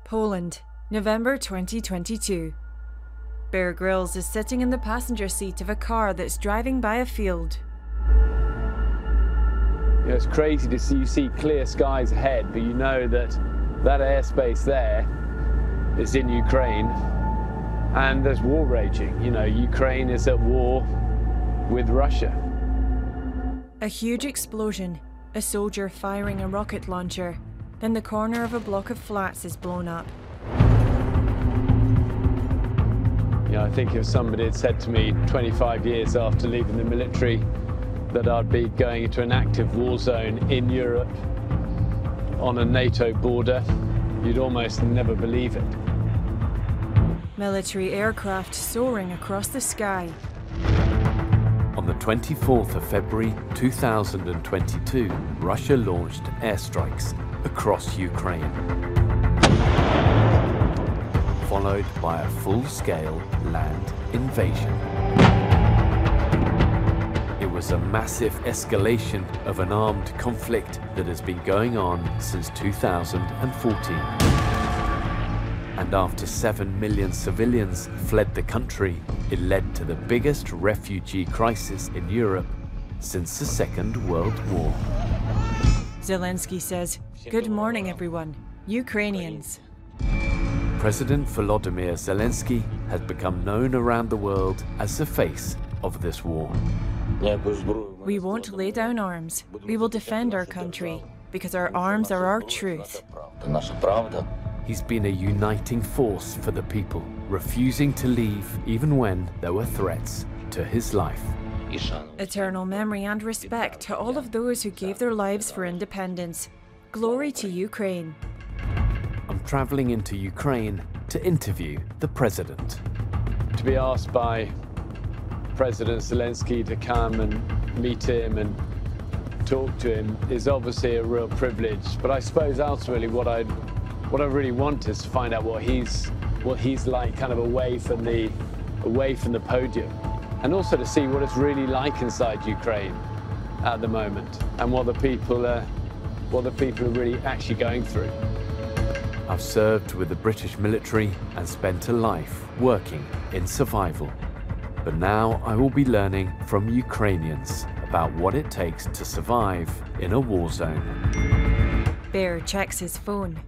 Poland, November 2022. Bear Grylls is sitting in the passenger seat of a car that's driving by a field. You know, it's crazy to see clear skies ahead, but you know that airspace there is in Ukraine, and there's war raging. You know, Ukraine is at war with Russia. A huge explosion, a soldier firing a rocket launcher. Then the corner of a block of flats is blown up. You know, I think if somebody had said to me 25 years after leaving the military that I'd be going into an active war zone in Europe on a NATO border, you'd almost never believe it. Military aircraft soaring across the sky. On the 24th of February 2022, Russia launched airstrikes across Ukraine, followed by a full-scale land invasion. It was a massive escalation of an armed conflict that has been going on since 2014. And after 7 million civilians fled the country, it led to the biggest refugee crisis in Europe since the Second World War. Zelensky says, "Good morning, everyone. Ukrainians." President Volodymyr Zelensky has become known around the world as the face of this war. We won't lay down arms. We will defend our country, because our arms are our truth. He's been a uniting force for the people, refusing to leave even when there were threats to his life. Eternal memory and respect to all of those who gave their lives for independence. Glory to Ukraine. I'm traveling into Ukraine to interview the president. To be asked by President Zelensky to come and meet him and talk to him is obviously a real privilege. But I suppose ultimately what I really want is to find out what he's like, kind of away from the podium, and also to see what it's really like inside Ukraine at the moment, and what the people are really actually going through. I've served with the British military and spent a life working in survival. But now I will be learning from Ukrainians about what it takes to survive in a war zone. Bear checks his phone.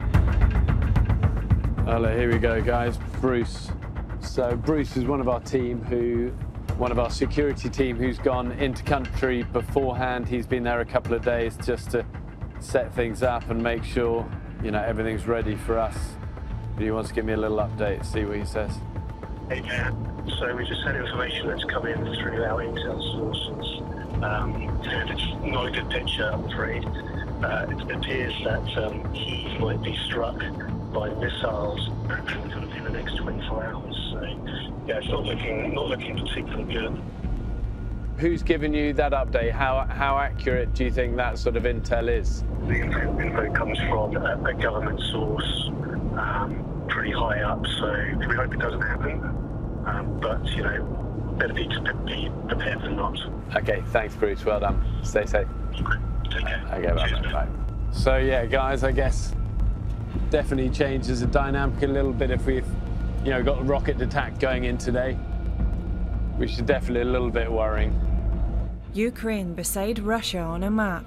Hello, here we go, guys. Bruce. So Bruce is one of our security team who's gone into country beforehand. He's been there a couple of days just to set things up and make sure, you know, everything's ready for us. But he wants to give me a little update, see what he says. Hey, yeah. So we just had information that's come in through our intel sources. It's not a good picture, I'm afraid. It appears that Kyiv might be struck by missiles in the next 24 hours. So, yeah, it's not looking particularly good. Who's given you that update? How accurate do you think that sort of intel is? The info comes from a government source, pretty high up, so we hope it doesn't happen. But, you know, better be prepared than not. Okay, thanks, Bruce. Well done. Stay safe. Take care. Okay, bye. So, yeah, guys, I guess definitely changes the dynamic a little bit if we've, you know, got a rocket attack going in today, which is definitely a little bit worrying. Ukraine beside Russia on a map.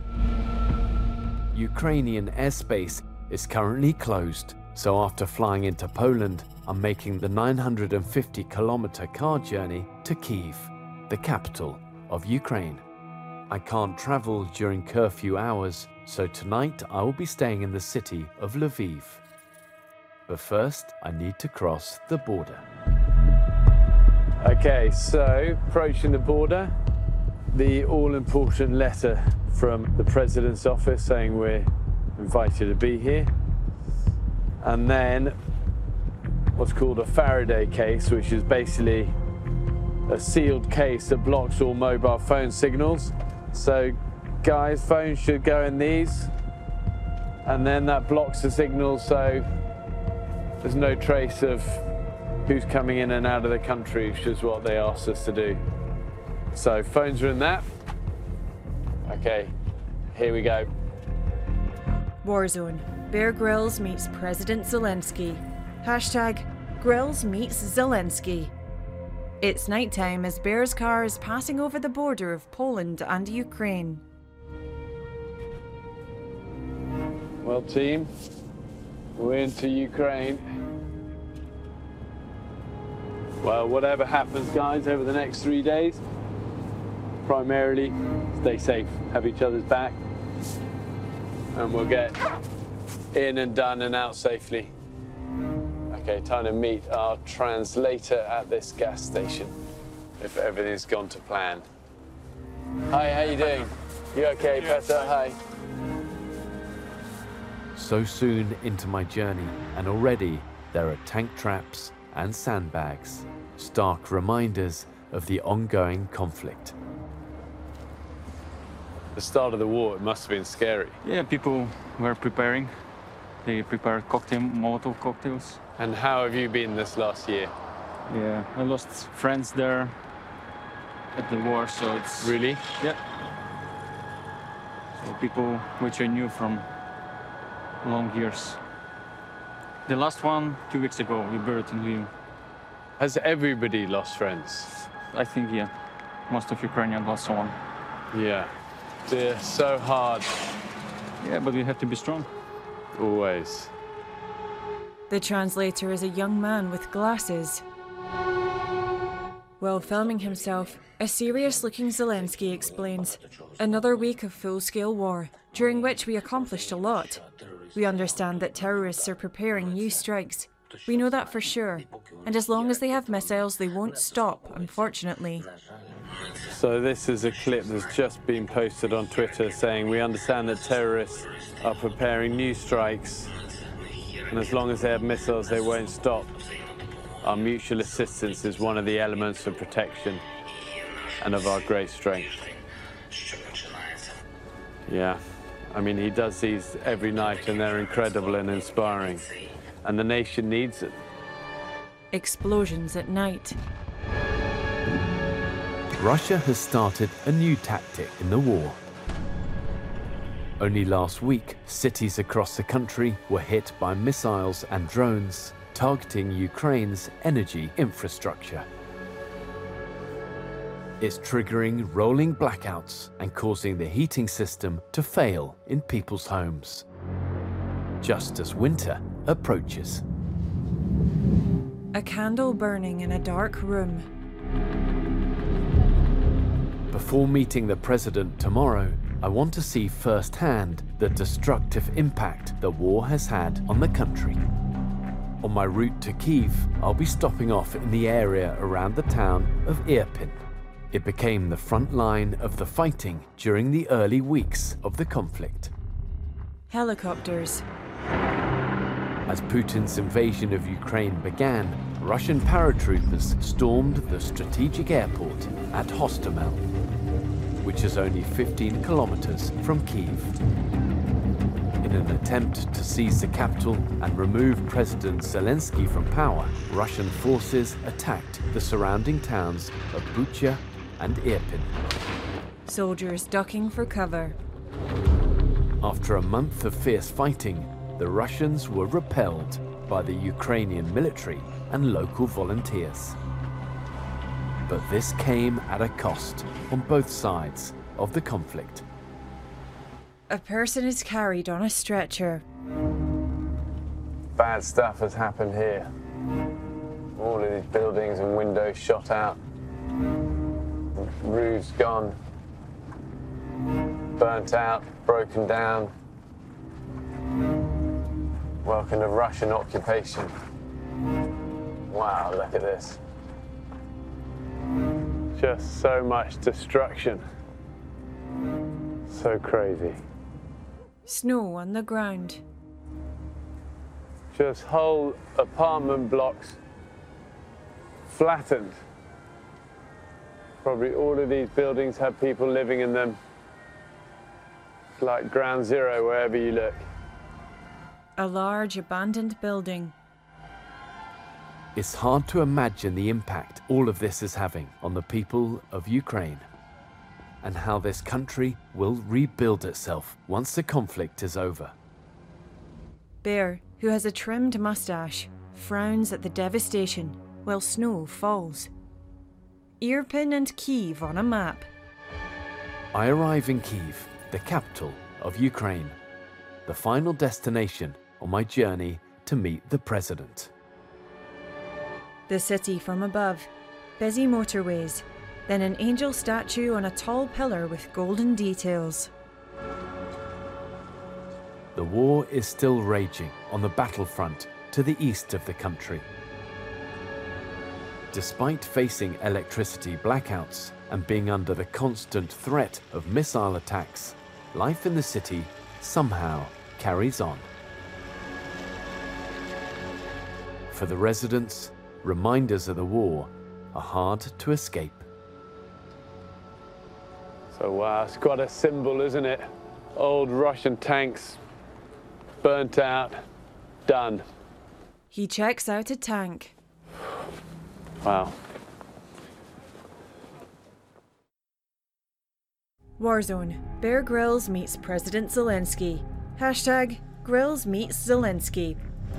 Ukrainian airspace is currently closed, so after flying into Poland, I'm making the 950-kilometer car journey to Kyiv, the capital of Ukraine. I can't travel during curfew hours, so tonight I will be staying in the city of Lviv. But first, I need to cross the border. Okay, so approaching the border, the all-important letter from the President's office saying we're invited to be here. And then what's called a Faraday case, which is basically a sealed case that blocks all mobile phone signals. So guys, phones should go in these, and then that blocks the signal, so there's no trace of who's coming in and out of the country, which is what they asked us to do. So phones are in that. Okay, here we go. Warzone. Bear Grylls meets President Zelensky. Hashtag Grylls meets Zelensky. It's nighttime as Bear's car is passing over the border of Poland and Ukraine. Well, team, we're into Ukraine. Well, whatever happens, guys, over the next 3 days, primarily stay safe, have each other's back, and we'll get in and done and out safely. Okay, time to meet our translator at this gas station, if everything's gone to plan. Hi, how you doing? You okay, Petter? Hi. So soon into my journey, and already there are tank traps and sandbags, stark reminders of the ongoing conflict. The start of the war, it must have been scary. Yeah, people were preparing. They prepared Molotov cocktails. And how have you been this last year? Yeah, I lost friends there at the war, so it's... Really? Yeah. So people which I knew from long years. The last one, 2 weeks ago, we buried in Lviv. Has everybody lost friends? I think, yeah. Most of Ukrainians lost someone. Yeah. They're so hard. Yeah, but we have to be strong. Always. The translator is a young man with glasses. While filming himself, a serious-looking Zelensky explains, "Another week of full-scale war, during which we accomplished a lot. We understand that terrorists are preparing new strikes. We know that for sure. And as long as they have missiles, they won't stop, unfortunately." So this is a clip that's just been posted on Twitter saying, "We understand that terrorists are preparing new strikes, and as long as they have missiles, they won't stop. Our mutual assistance is one of the elements of protection and of our great strength." Yeah, I mean, he does these every night, and they're incredible and inspiring, and the nation needs it. Explosions at night. Russia has started a new tactic in the war. Only last week, cities across the country were hit by missiles and drones targeting Ukraine's energy infrastructure. It's triggering rolling blackouts and causing the heating system to fail in people's homes, just as winter approaches. A candle burning in a dark room. Before meeting the president tomorrow, I want to see firsthand the destructive impact the war has had on the country. On my route to Kyiv, I'll be stopping off in the area around the town of Irpin. It became the front line of the fighting during the early weeks of the conflict. Helicopters. As Putin's invasion of Ukraine began, Russian paratroopers stormed the strategic airport at Hostomel, which is only 15 kilometers from Kyiv. In an attempt to seize the capital and remove President Zelensky from power, Russian forces attacked the surrounding towns of Bucha and Irpin. Soldiers ducking for cover. After a month of fierce fighting, the Russians were repelled by the Ukrainian military and local volunteers. But this came at a cost on both sides of the conflict. A person is carried on a stretcher. Bad stuff has happened here. All of these buildings and windows shot out. Roofs gone. Burnt out, broken down. Welcome to Russian occupation. Wow, look at this. Just so much destruction. So crazy. Snow on the ground. Just whole apartment blocks flattened. Probably all of these buildings have people living in them. It's like ground zero wherever you look. A large abandoned building. It's hard to imagine the impact all of this is having on the people of Ukraine, and how this country will rebuild itself once the conflict is over. Bear, who has a trimmed mustache, frowns at the devastation while snow falls. Irpin and Kyiv on a map. I arrive in Kyiv, the capital of Ukraine, the final destination on my journey to meet the president. The city from above, busy motorways, then an angel statue on a tall pillar with golden details. The war is still raging on the battlefront to the east of the country. Despite facing electricity blackouts and being under the constant threat of missile attacks, life in the city somehow carries on. For the residents, reminders of the war are hard to escape. So wow, it's quite a symbol, isn't it? Old Russian tanks, burnt out, done. He checks out a tank. Wow. Warzone. Bear Grylls meets President Zelensky. Hashtag Grylls meets Zelensky.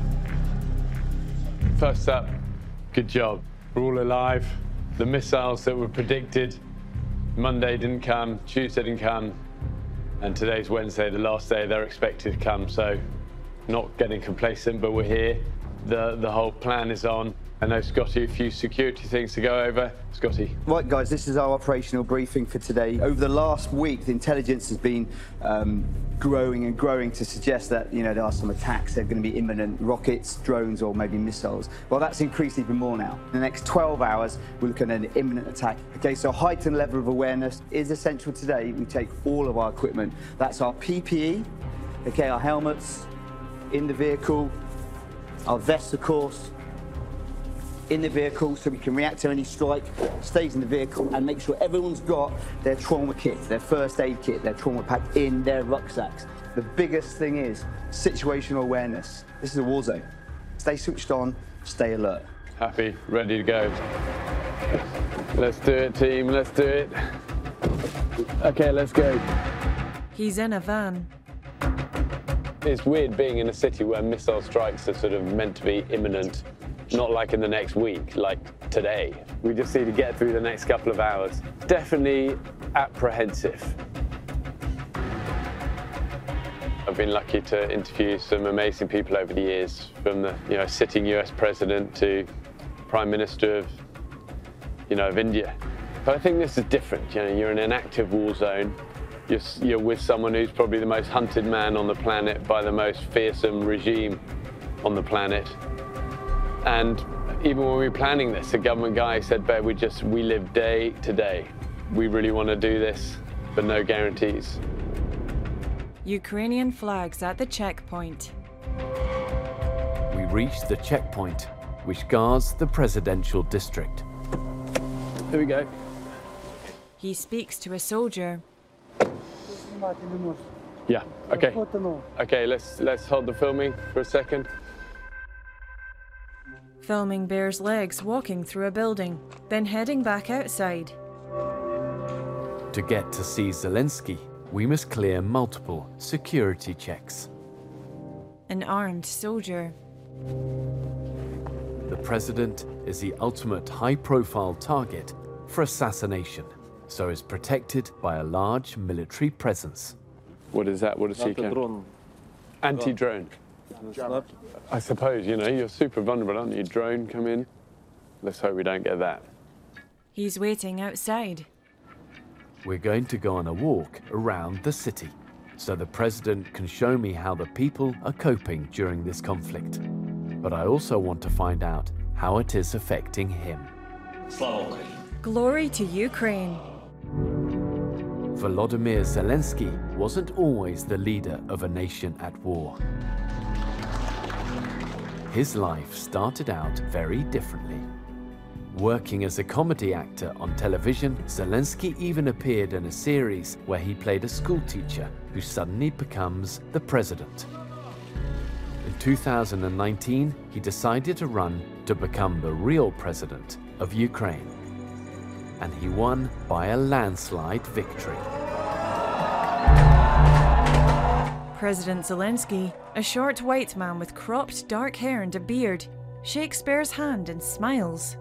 First up, good job. We're all alive. The missiles that were predicted, Monday didn't come, Tuesday didn't come, and today's Wednesday, the last day they're expected to come. So not getting complacent, but we're here. The whole plan is on. I know, Scotty, a few security things to go over. Scotty. Right, guys, this is our operational briefing for today. Over the last week, the intelligence has been growing and growing to suggest that, there are some attacks. They're going to be imminent, rockets, drones, or maybe missiles. Well, that's increased even more now. In the next 12 hours, we're looking at an imminent attack. Okay, so a heightened level of awareness is essential today. We take all of our equipment. That's our PPE, okay, our helmets in the vehicle, our vests, of course, in the vehicle so we can react to any strike, stays in the vehicle, and make sure everyone's got their trauma kit, their first aid kit, their trauma pack in their rucksacks. The biggest thing is situational awareness. This is a war zone. Stay switched on, stay alert. Happy, ready to go. Let's do it, team, let's do it. Okay, let's go. He's in a van. It's weird being in a city where missile strikes are sort of meant to be imminent. Not like in the next week, like today. We just need to get through the next couple of hours. Definitely apprehensive. I've been lucky to interview some amazing people over the years, from the sitting US president to Prime Minister of of India. But I think this is different. You're in an active war zone. You're with someone who's probably the most hunted man on the planet by the most fearsome regime on the planet. And even when we were planning this, the government guy said, "Bear, we live day to day. We really want to do this, but no guarantees." Ukrainian flags at the checkpoint. We reach the checkpoint, which guards the presidential district. Here we go. He speaks to a soldier. Yeah, okay. Okay, let's hold the filming for a second. Filming Bear's legs walking through a building, then heading back outside. To get to see Zelensky, we must clear multiple security checks. An armed soldier. The president is the ultimate high-profile target for assassination, so is protected by a large military presence. What is that? What does he count? Anti-drone. I suppose, you're super vulnerable, aren't you? Drone come in. Let's hope we don't get that. He's waiting outside. We're going to go on a walk around the city, so the president can show me how the people are coping during this conflict. But I also want to find out how it is affecting him. Glory to Ukraine. Volodymyr Zelensky wasn't always the leader of a nation at war. His life started out very differently. Working as a comedy actor on television, Zelensky even appeared in a series where he played a schoolteacher who suddenly becomes the president. In 2019, he decided to run to become the real president of Ukraine. And he won by a landslide victory. President Zelensky A short white man with cropped dark hair and a beard shakes Bear's hand and smiles.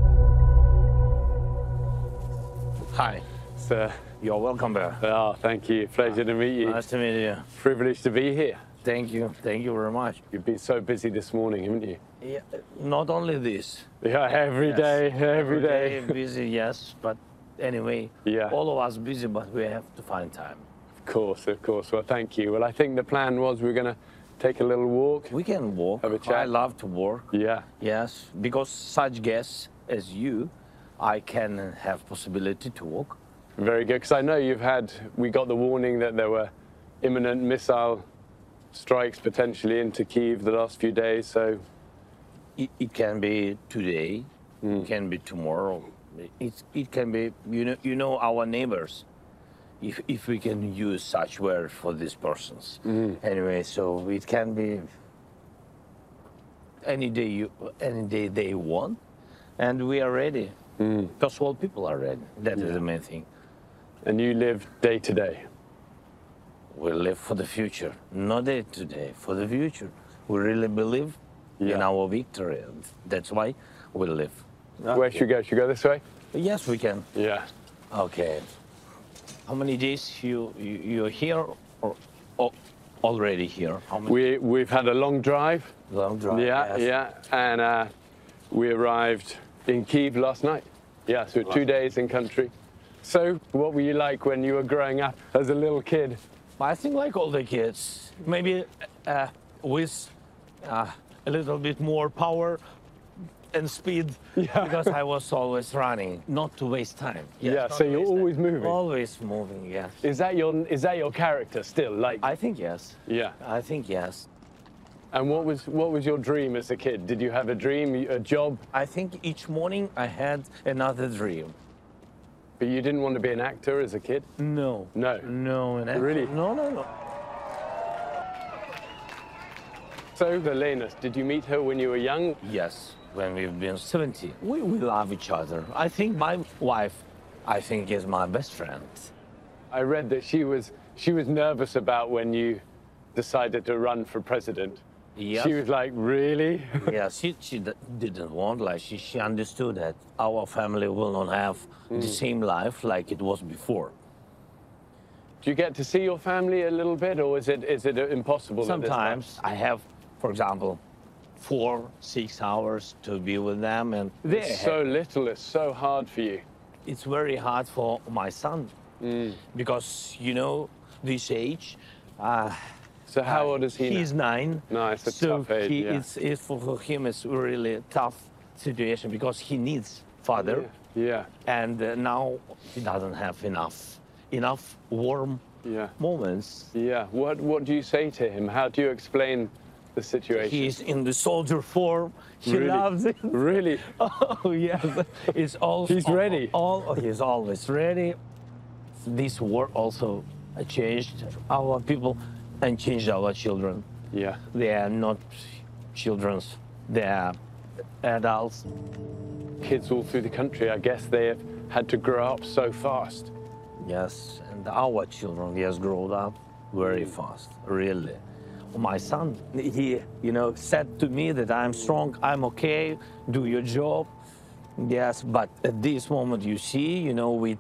Hi. Sir. You're welcome, Bear. Oh, thank you. Pleasure to meet you. Nice to meet you. Privileged to be here. Thank you. Thank you very much. You've been so busy this morning, haven't you? Yeah, not only this. Yeah, every day, every day. Busy, yes, but anyway, Yeah. all of us busy, but we have to find time. Of course, of course. Well, thank you. Well, I think the plan was we were going to take a little walk. We can walk. Have a chat. I love to walk. Yeah. Yes, because such guests as you, I can have possibility to walk. Very good, because I know we got the warning that there were imminent missile strikes potentially into Kyiv the last few days, so... It can be today, it can be tomorrow. It can be, you know our neighbors, if we can use such word for these persons. Anyway, so it can be any day they want, and we are ready. Because all people are ready. That is the main thing. And you live day to day? We live for the future, not day to day, for the future. We really believe in our victory, and that's why we live. Where should we go? Should we go this way? Yes, we can. Yeah. Okay. How many days you're here or already here? How many? We've had a long drive. Long drive. Yeah, yes. yeah. And we arrived in Kyiv last night. Yeah, so 2 days in country. So what were you like when you were growing up as a little kid? I think like all the kids, maybe with a little bit more power and speed, because I was always running, not to waste time. Yes, Yeah, so you're always moving. Always moving, yes. Is that your character still? Like, I think yes. yeah. I think yes. And what was your dream as a kid? Did you have a dream, a job? I think each morning I had another dream. But you didn't want to be an actor as a kid? No. No. No. Really? No. So, Elena, did you meet her when you were young? Yes, when we've been 70. We love each other. I think my wife, is my best friend. I read that she was nervous about when you decided to run for president. Yes. She was like, really? Yeah, she didn't want, like, she understood that our family will not have the same life like it was before. Do you get to see your family a little bit, or is it impossible? Sometimes I have, for example, 4-6 hours to be with them, and It's so little, it's so hard for you. it's very hard for my son because, this age. So how old is he He's now? 9. No, it's a so tough age, yeah. it's for him, it's really a tough situation because he needs father, Yeah, and now he doesn't have enough warm yeah, moments. yeah. What do you say to him? How do you explain the situation? He's in the soldier form. He Really? loves it. Really? Oh yes, it's all. He's ready. He's always ready. This war also changed our people and changed our children. Yeah. They are not children. They are adults. Kids all through the country, I guess they have had to grow up so fast. Yes, and our children has grown up very fast, really. My son, he, said to me that I'm strong, I'm okay, do your job. Yes, but at this moment you see,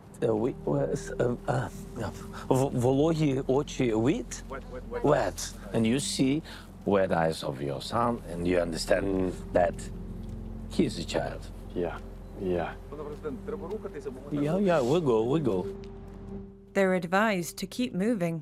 вологі очі wet, and you see wet eyes of your son, and you understand that he's a child. Yeah, yeah. Yeah, we go. They're advised to keep moving.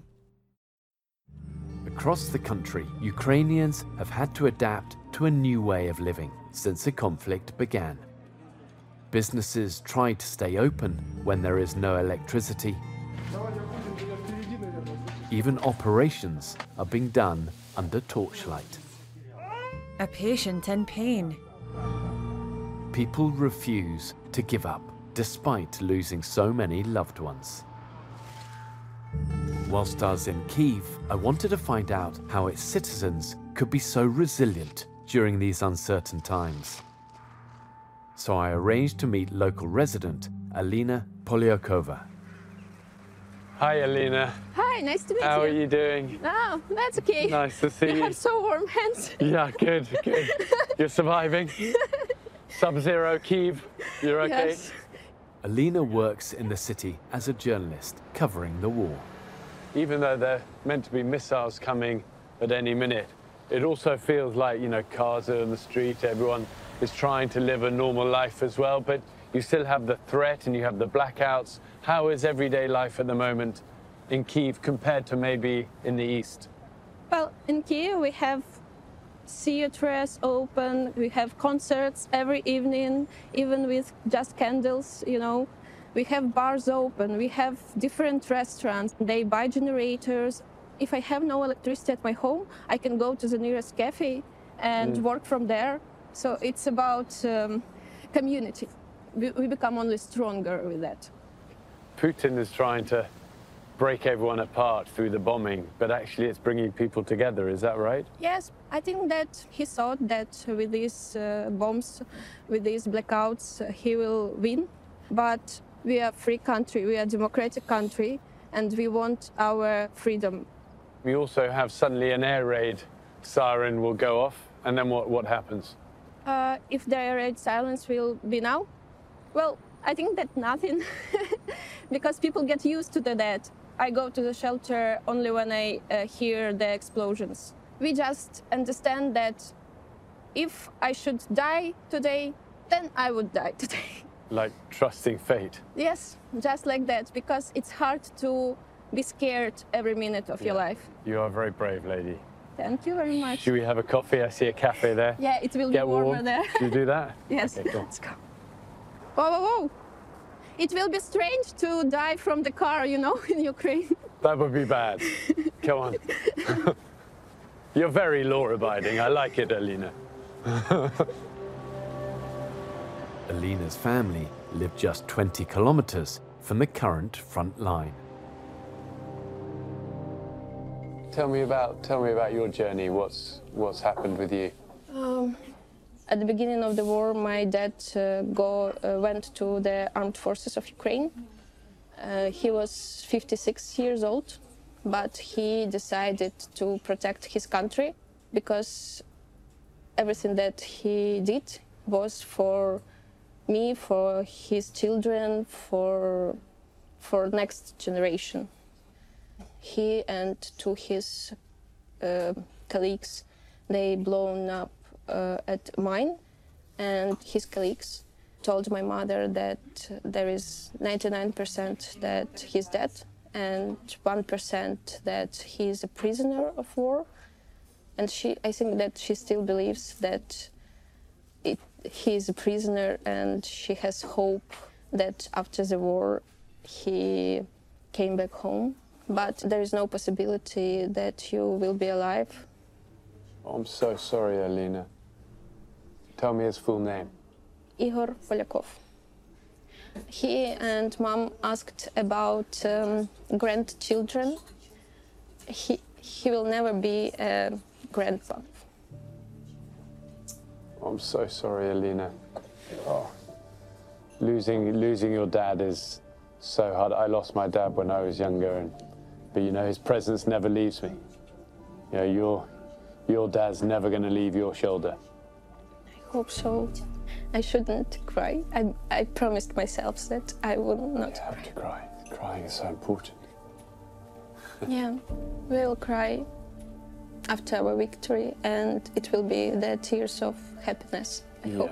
Across the country, Ukrainians have had to adapt to a new way of living since the conflict began. Businesses try to stay open when there is no electricity. Even operations are being done under torchlight. A patient in pain. People refuse to give up despite losing so many loved ones. Whilst I was in Kyiv, I wanted to find out how its citizens could be so resilient during these uncertain times. So I arranged to meet local resident Alina Polyakova. Hi, Alina. Hi, nice to meet you. How are you doing? Oh, that's okay. Nice to see you. You have so warm hands. Yeah, good, good. You're surviving? Sub-zero Kyiv, you're okay? Yes. Alina works in the city as a journalist covering the war. Even though they're meant to be missiles coming at any minute, it also feels like, you know, cars are on the street, everyone is trying to live a normal life as well, but you still have the threat and you have the blackouts. How is everyday life at the moment in Kyiv compared to maybe in the east? Well, in Kyiv we have theaters open, we have concerts every evening, even with just candles, you know. We have bars open, we have different restaurants. They buy generators. If I have no electricity at my home, I can go to the nearest cafe and work from there. So it's about community. We become only stronger with that. Putin is trying to break everyone apart through the bombing, but actually it's bringing people together, is that right? Yes, I think that he thought that with these bombs, with these blackouts, he will win. But we are a free country, we are a democratic country, and we want our freedom. We also have suddenly an air raid siren will go off, and then what happens? If the air raid silence will be now, well, I think that nothing, because people get used to that. I go to the shelter only when I hear the explosions. We just understand that if I should die today, then I would die today. Like trusting fate. Yes, just like that, because it's hard to be scared every minute of your life. You are a very brave lady. Thank you very much. Should we have a coffee? I see a cafe there. Yeah, it will Get be warmer warm. there. Should we do that? Yes, Okay, cool. let's go. Whoa, whoa, whoa. It will be strange to die from the car, you know, in Ukraine. That would be bad. Come on. You're very law-abiding. I like it, Alina. Alina's family live just 20 kilometers from the current front line. Tell me about your journey. What's happened with you? At the beginning of the war, my dad went to the armed forces of Ukraine. He was 56 years old, but he decided to protect his country because everything that he did was for me, for his children, for next generation. He and two his colleagues, they blown up at mine, and his colleagues told my mother that there is 99% that he's dead and 1% that he is a prisoner of war. And I think that she still believes that he is a prisoner, and she has hope that after the war he came back home. But there is no possibility that you will be alive. Oh, I'm so sorry, Alina. Tell me his full name. Igor Polyakov. He and mom asked about grandchildren. He will never be a grandpa. I'm so sorry, Alina. Oh. Losing your dad is so hard. I lost my dad when I was younger, but you know, his presence never leaves me. You know, your dad's never going to leave your shoulder. I hope so. I shouldn't cry. I promised myself that I will not You have to cry. Crying is so important. Yeah, we'll cry after our victory, and it will be the tears of happiness, I hope.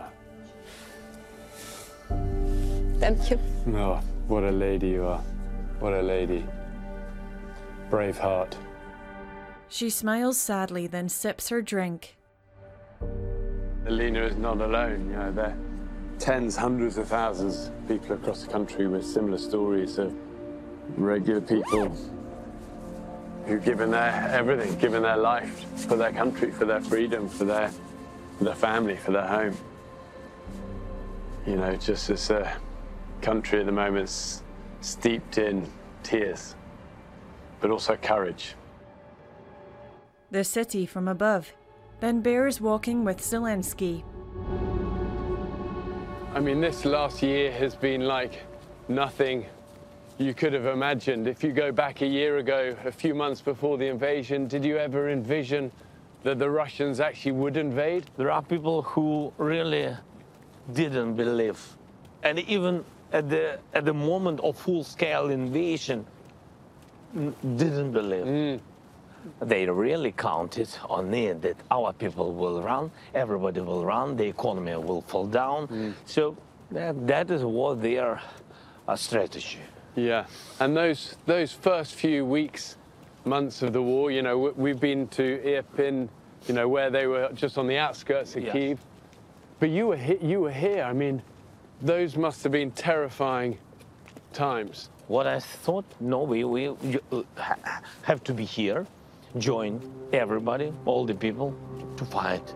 Thank you. Oh, what a lady you are. What a lady. Brave heart. She smiles sadly, then sips her drink. Alina is not alone. You know, there are tens, hundreds of thousands of people across the country with similar stories of regular people who've given their everything, given their life for their country, for their freedom, for their family, for their home. You know, just as a country at the moment steeped in tears, but also courage. The city from above. Then bears walking with Zelensky. I mean, this last year has been like nothing you could have imagined. If you go back a year ago, a few months before the invasion, did you ever envision that the Russians actually would invade? There are people who really didn't believe. And even at the moment of full-scale invasion, didn't believe. They really counted on it that our people will run, everybody will run, the economy will fall down. So that is what their strategy. Yeah, and those first few weeks, months of the war, you know, we've been to Irpin, you know, where they were just on the outskirts of Kyiv. But you were here. I mean, those must have been terrifying times. What I thought, no, we have to be here, join everybody, all the people, to fight.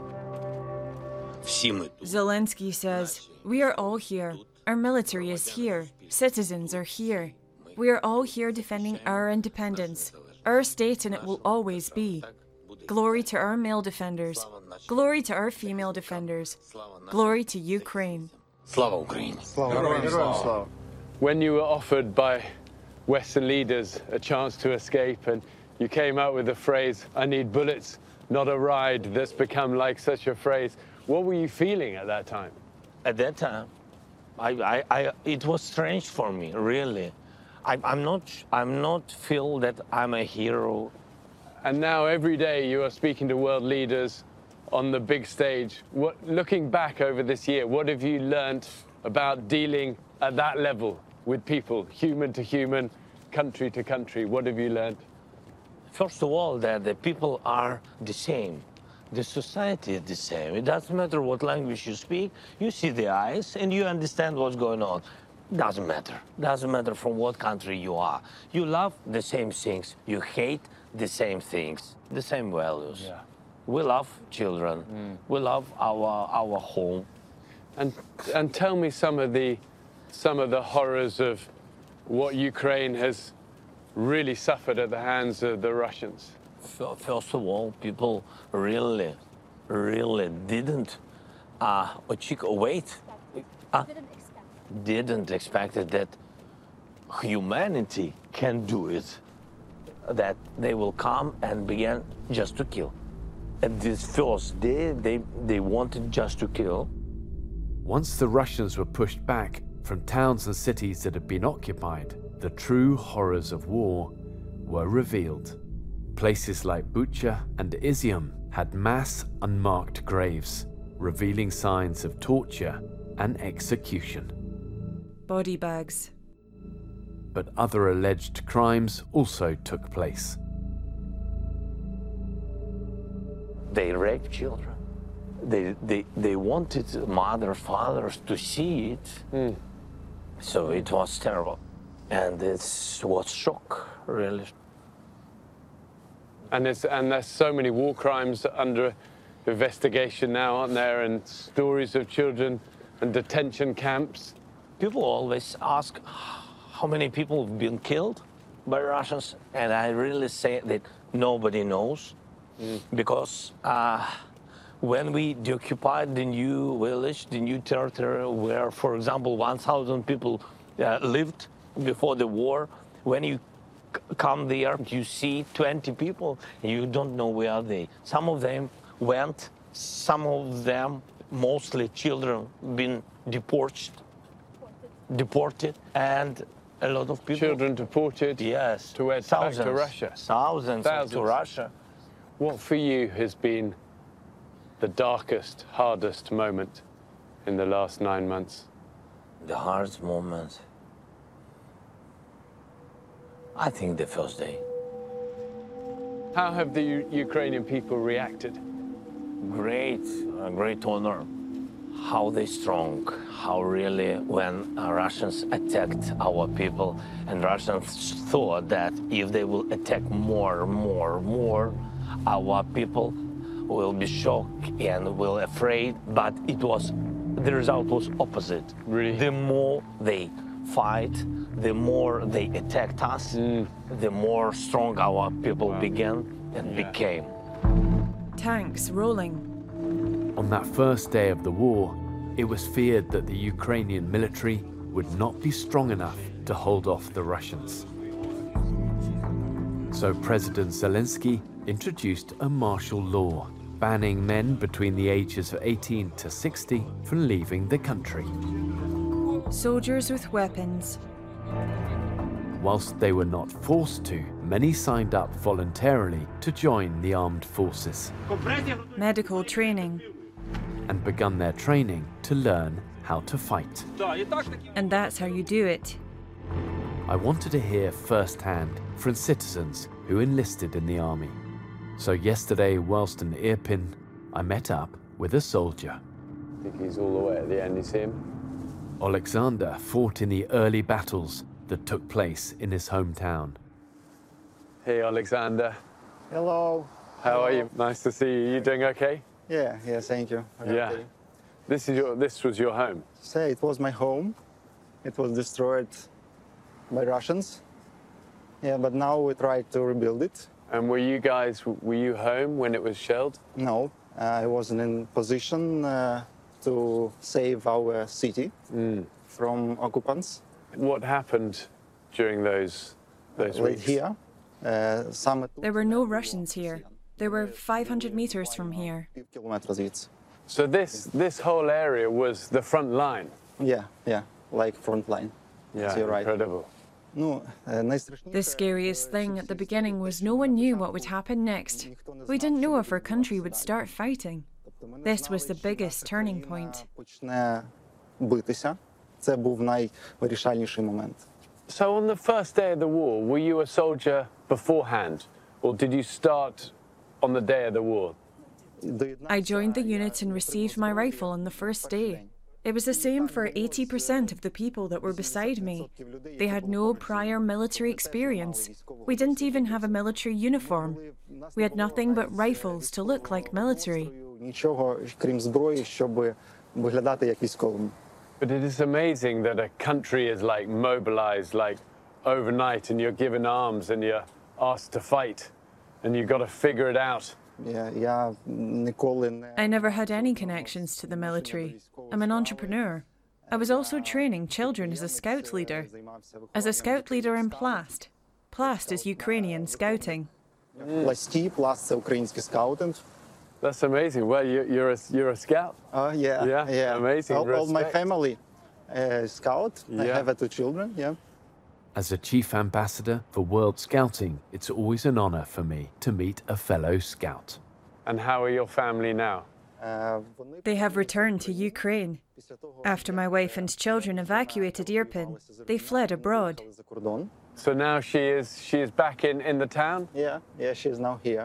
Zelensky says, "We are all here. Our military is here. Citizens are here. We are all here defending our independence, our state, and it will always be. Glory to our male defenders. Glory to our female defenders. Glory to Ukraine." When you were offered by Western leaders a chance to escape and you came out with the phrase, "I need bullets, not a ride," that's become like such a phrase, what were you feeling at that time? At that time, it was strange for me, really. I'm not feel that I'm a hero. And now every day you are speaking to world leaders on the big stage. Looking back over this year, what have you learned about dealing at that level with people, human to human, country to country? What have you learned? First of all, that the people are the same. The society is the same. It doesn't matter what language you speak, you see the eyes and you understand what's going on. Doesn't matter. Doesn't matter from what country you are. You love the same things. You hate the same things, the same values. Yeah. We love children. We love our home. And tell me some of the horrors of what Ukraine has really suffered at the hands of the Russians. First of all, people really didn't didn't expect that humanity can do it, that they will come and begin just to kill. At this first day, they wanted just to kill. Once the Russians were pushed back from towns and cities that had been occupied, the true horrors of war were revealed. Places like Bucha and Izium had mass unmarked graves, revealing signs of torture and execution. Body bags. But other alleged crimes also took place. They raped children. They wanted mothers, fathers to see it. So it was terrible. And it was shock, really. And there's so many war crimes under investigation now, aren't there? And stories of children and detention camps. People always ask how many people have been killed by Russians, and I really say that nobody knows, because when we occupied the new village, the new territory, where, for example, 1,000 people lived before the war, when you come there, you see 20 people, and you don't know where are they. Some of them went, some of them, mostly children, been deported, and a lot of people. Children deported? Yes. To where? Back to Russia? Thousands to Russia. What for you has been the darkest, hardest moment in the last 9 months? The hardest moment, I think the first day. How have the Ukrainian people reacted? Great honor. How they strong, how really when Russians attacked our people, and Russians thought that if they will attack more, our people will be shocked and will afraid, but the result was opposite. Really? The more they fight, the more they attacked us, the more strong our people began and became. Tanks rolling. On that first day of the war, it was feared that the Ukrainian military would not be strong enough to hold off the Russians. So President Zelensky introduced a martial law, banning men between the ages of 18 to 60 from leaving the country. Soldiers with weapons. Whilst they were not forced to, many signed up voluntarily to join the armed forces Medical training. and begun their training to learn how to fight. And that's how you do it. I wanted to hear firsthand from citizens who enlisted in the army. So yesterday, whilst in Irpin, I met up with a soldier. I think he's all the way at the end. You see him? Alexander fought in the early battles that took place in his hometown. Hey, Alexander. Hello. How are you? Nice to see you. You doing okay? Yeah, thank you. Yeah. Okay. This was your home. Say, it was my home. It was destroyed by Russians. Yeah, but now we try to rebuild it. And were you home when it was shelled? No, I wasn't in position to save our city from occupants. What happened during those Right weeks? here, There were no Russians here. They were 500 meters from here. Kilometers звідси. So this whole area was the front line. Yeah, like front line. Yeah, You're right. incredible. Ну, найстрашніше, The scariest thing at the beginning was no one knew what would happen next. We didn't know if our country would start fighting. This was the biggest turning point. почне битися. Це був найвирішальніший момент. So on the first day of the war, were you a soldier beforehand, or did you start on the day of the war? I joined the unit and received my rifle on the first day. It was the same for 80% of the people that were beside me. They had no prior military experience. We didn't even have a military uniform. We had nothing but rifles to look like military. Нічого, крім зброї, щоб виглядати як військовим. But it is amazing that a country is like mobilized like overnight, and you're given arms and you're asked to fight, and you've got to figure it out. Я ніколи не... I never had any connections to the military. I'm an entrepreneur. I was also training children as a scout leader. As a scout leader in Plast. Plast is Ukrainian scouting. Пласті, пласт – це український скаутинг. That's amazing. Well, you're a scout. Yeah. Amazing. All my Respect. family scout. I Yeah. have 2 children, yeah. As a chief ambassador for World Scouting, it's always an honor for me to meet a fellow scout. And how are your family now? They have returned to Ukraine. After my wife and children evacuated Irpin, they fled abroad. За кордон. So now she is back in the town. Yeah, she's now here.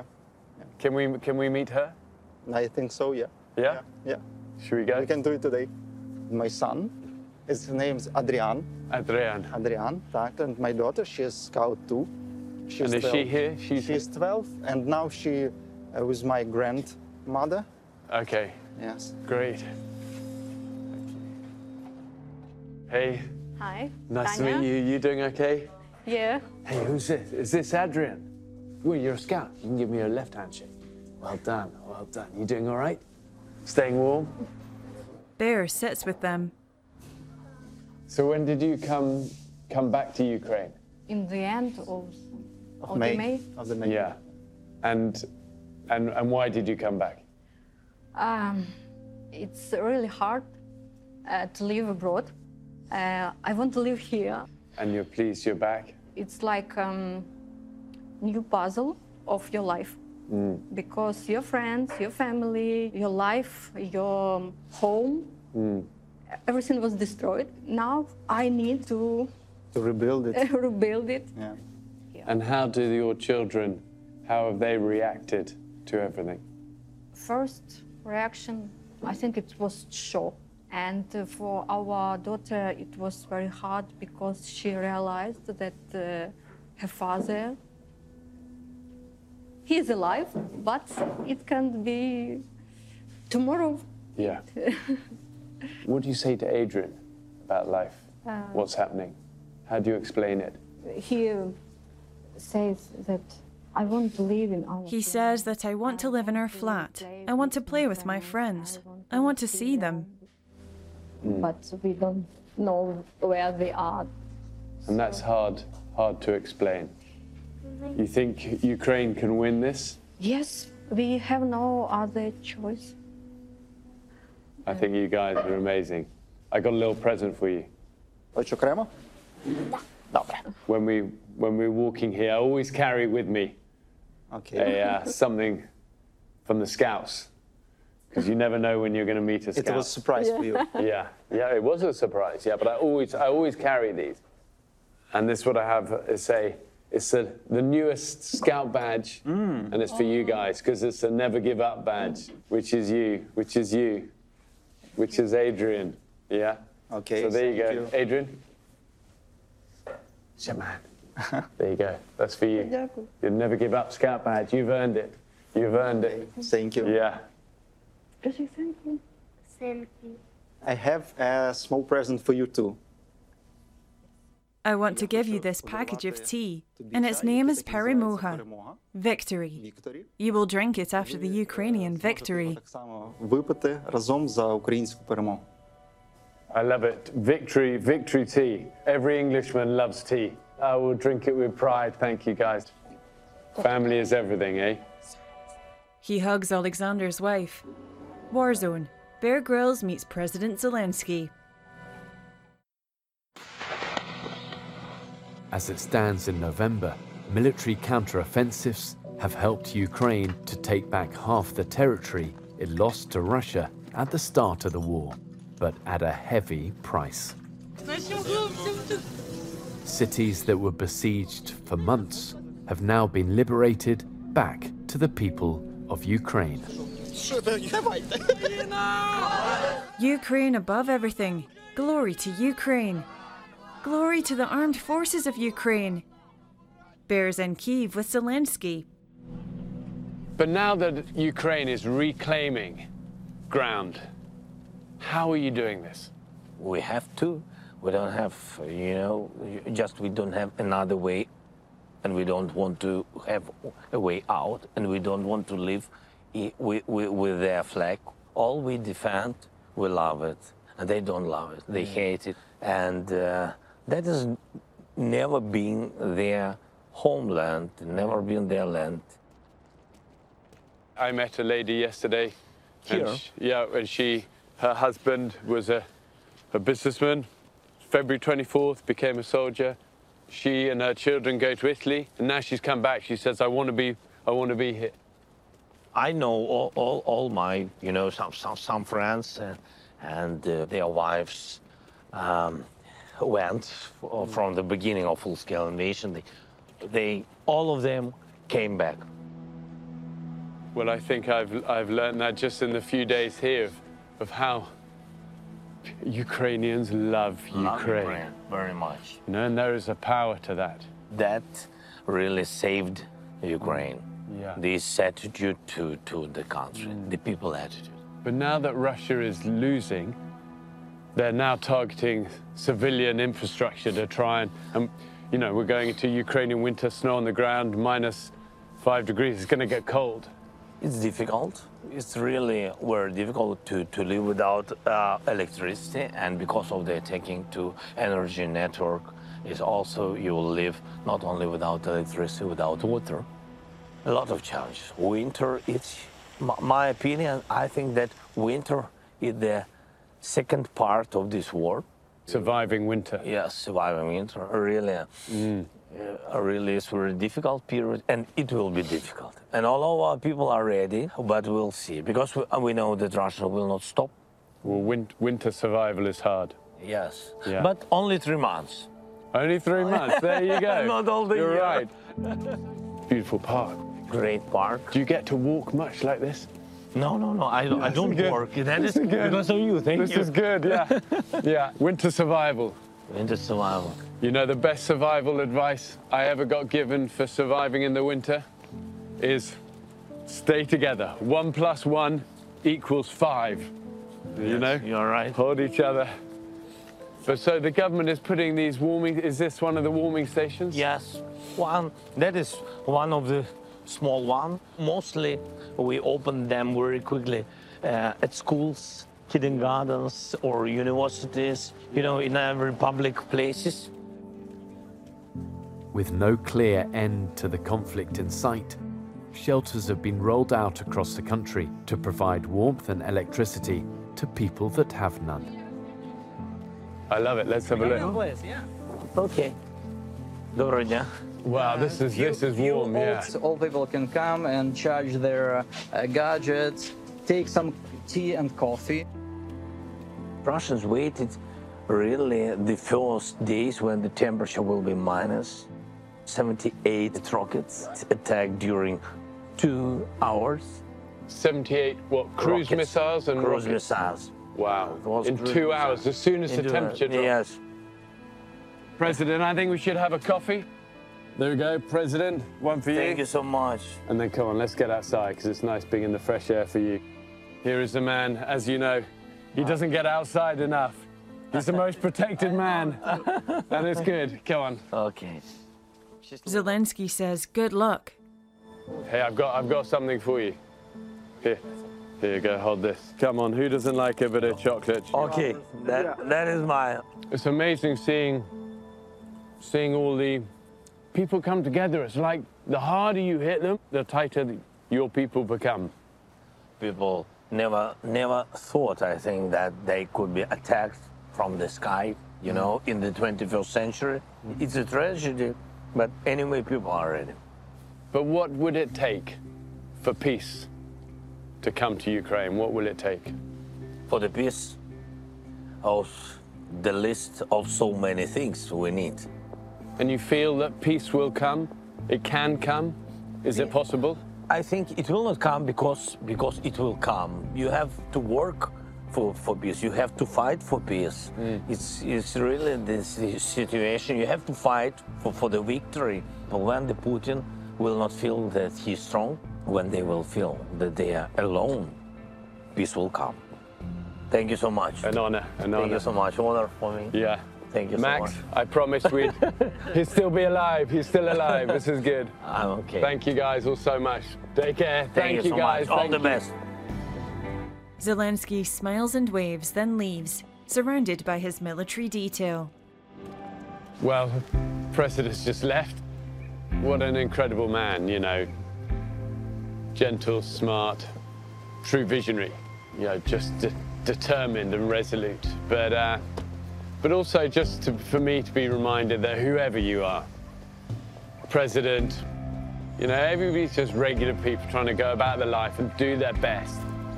Can we meet her? I think so, yeah. Yeah. Yeah. Should we go? We can do it today. My son, his name is Adrian. Adrian. Так, and my daughter, she is scout too. She's And is she here? She's 12, and now she with my grandmother. Okay. Yes. Great. Hey, Hi. nice to Tanya. meet you. You doing okay? Yeah. Hey, who's this? Is this Adrian? Well, you're a scout. You can give me a left handshake. Well done. Well done. You doing all right? Staying warm? Bear sits with them. So when did you come back to Ukraine? In the end of May. May. Of the May. Yeah. And why did you come back? It's really hard to live abroad. I want to live here. And you're pleased you're back? It's like new puzzle of your life. Because your friends, your family, your life, your home, everything was destroyed. Now I need to rebuild it. rebuild it. Yeah. And how do your children, how have they reacted to everything? First reaction, I think it was shock. And for our daughter, it was very hard because she realized that her father, he is alive, but it can't be tomorrow. Yeah. What do you say to Adrian about life? What's happening? How do you explain it? He says that I want to live in our He says that I want to live in our flat. I want to play with my friends. I want to see them. But we don't know where they are. And that's hard to explain. You think Ukraine can win this? Yes, we have no other choice. I think you guys are amazing. I got a little present for you. Хочеш окремо? When we're walking here, I always carry with me something from the Scouts, because you never know when you're going to meet a Scout. It was a surprise for you. Yeah, it was a surprise. Yeah, but I always carry these, and this is what I have. It's the newest Scout badge, and it's for you guys because it's a never give up badge, which is Adrian. Yeah. Okay. So there you go, Adrian. Yeah, man. There you go. That's for you. You'll never give up Scout badge. You've earned it. You've earned it. Thank you. Yeah. Thank you. Thank you. I have a small present for you too. I want to give you this package of tea, and its name is Perimoha, victory. You will drink it after the Ukrainian victory. Так само випити разом за українську перемогу. I love it. Victory tea. Every Englishman loves tea. I will drink it with pride. Thank you, guys. Family is everything, eh? He hugs Alexander's wife. Warzone. Bear Grylls meets President Zelensky. As it stands in November, military counter-offensives have helped Ukraine to take back half the territory it lost to Russia at the start of the war, but at a heavy price. Cities that were besieged for months have now been liberated back to the people of Ukraine. Ukraine above everything. Glory to Ukraine. Glory to the armed forces of Ukraine. Bears in Kyiv with Zelensky. But now that Ukraine is reclaiming ground, how are you doing this? We have to. We don't have, we don't have another way, and we don't want to have a way out, and we don't want to live with their flag. All we defend, we love it, and they don't love it. They hate it, and that has never been their homeland, never been their land. I met a lady yesterday. Here? And her husband was a businessman. February 24th, became a soldier. She and her children go to Italy, and now she's come back. She says, I want to be here. I know all my, some friends and their wives went from the beginning of full-scale invasion. They all of them came back. Well, I think I've learned that just in the few days here of how Ukrainians love Ukraine very much. And there is a power to that. That really saved Ukraine. Yeah. This attitude to the country, the people attitude. But now that Russia is losing, they're now targeting civilian infrastructure to try and we're going into Ukrainian winter, snow on the ground, -5 degrees. It's going to get cold. It's difficult. It's really very difficult to live without electricity, and because of the attacking to energy network, is also you will live not only without electricity, without water. A lot of challenges. Winter, it's my opinion. I think that winter is the second part of this war. Surviving winter. Yes, surviving winter. Really is a very difficult period, and it will be difficult. And all of our people are ready, but we'll see, because we know that Russia will not stop. Well, winter survival is hard. Yes, yeah. But only 3 months. Only 3 months, there you go. Not all the You're year. right. Beautiful park. Great park. Do you get to walk much like this? No, I don't work. That is because of you, thank you. This is good, yeah. Yeah, winter survival. Winter survival. You know, the best survival advice I ever got given for surviving in the winter is stay together. 1 + 1 = 5. You know? You're right. Hold each other. But so the government is putting these is this one of the warming stations? Yes, that is one of the small one. Mostly we open them very quickly at schools, kindergartens or universities, in every public places. With no clear end to the conflict in sight, shelters have been rolled out across the country to provide warmth and electricity to people that have none. I love it. Let's have a look. Okay. Доброго дня. Wow, this is warm, yeah. All people can come and charge their gadgets, take some tea and coffee. Russians waited really the first days when the temperature will be minus 78 rockets attacked during 2 hours. 78 what? Cruise Rockets. missiles and cruise rockets? missiles. Wow. In 2 hours, as soon as the temperature drops. Yes. President, I think we should have a coffee. There we go, President. One for you. Thank you so much. And then come on, let's get outside because it's nice being in the fresh air for you. Here is the man, as you know, he doesn't get outside enough. He's the most protected man. That is good. Come on. Okay. Zelensky says good luck. Hey, I've got something for you. Here you go, hold this. Come on, who doesn't like a bit of chocolate? Okay, that is my... It's amazing seeing all the people come together. It's like the harder you hit them, the tighter your people become. People never thought, I think, that they could be attacked from the sky, you know, in the 21st century. It's a tragedy, but anyway, people are ready. But what would it take for peace to come to Ukraine? What will it take? For the peace, of the list of so many things we need. And you feel that peace will come? It can come? Is it possible? I think it will not come because it will come. You have to work for peace. You have to fight for peace. It's really this situation. You have to fight for the victory. But when the Putin will not feel that he's strong, when they will feel that they are alone, peace will come. Thank you so much. An honor, an honor. Thank you so much. Honor for me. Yeah. Thank you Max, so much. I promised he'd still be alive. He's still alive. This is good. I'm okay. Thank you guys all so much. Take care. Thank you so guys. much. All Thank the you. best. Zelensky smiles and waves, then leaves, surrounded by his military detail. Well, President's just left. What an incredible man, you know. Gentle, smart, true visionary. You know, just determined and resolute. But also just for me to be reminded that whoever you are, President, you know, everybody's just regular people trying to go about their life and do their best.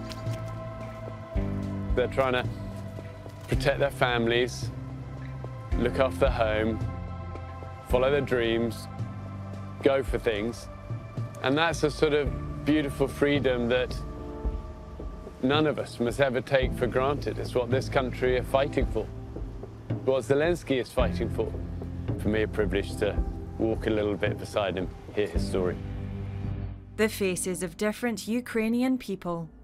They're trying to protect their families, look after their home, follow their dreams, go for things. And that's a sort of beautiful freedom that none of us must ever take for granted. It's what this country are fighting for. What Zelensky is fighting for. For me, a privilege to walk a little bit beside him, hear his story. The faces of different Ukrainian people